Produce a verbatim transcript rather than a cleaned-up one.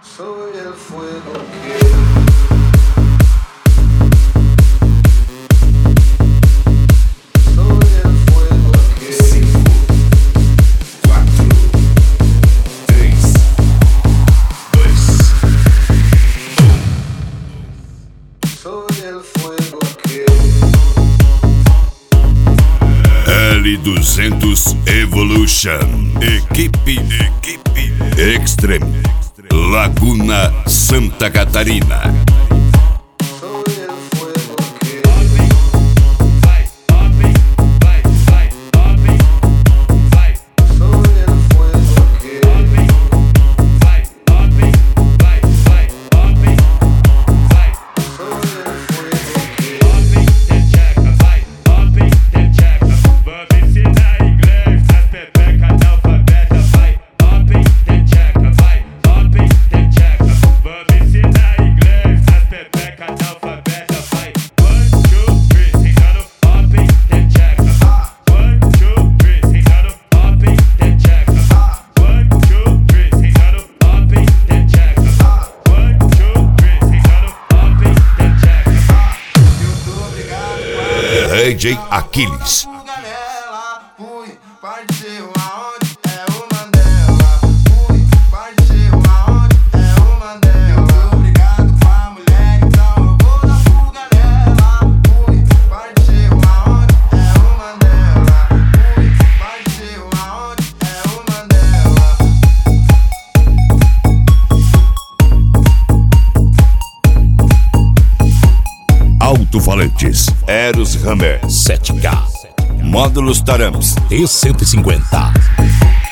Soy el fuego que L duzentos Evolution, equipe, equipe Extreme, Laguna, Santa Catarina. D J Aquiles. Alto-falantes Eros Hammer sete K, módulos Taramps E cento e cinquenta.